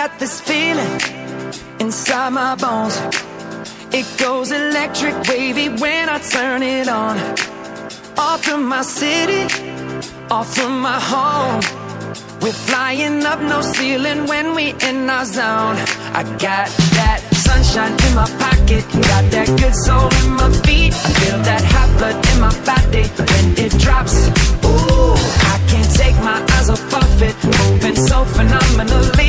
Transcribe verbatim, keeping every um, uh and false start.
got this feeling inside my bones. It goes electric wavy when I turn it on. Off from my city, off from my home. We're flying up, no ceiling when we in our zone. I got that sunshine in my pocket, got that good soul in my feet. I feel that hot blood in my body when it drops. Ooh, I can't take my eyes off of it, moving so phenomenally.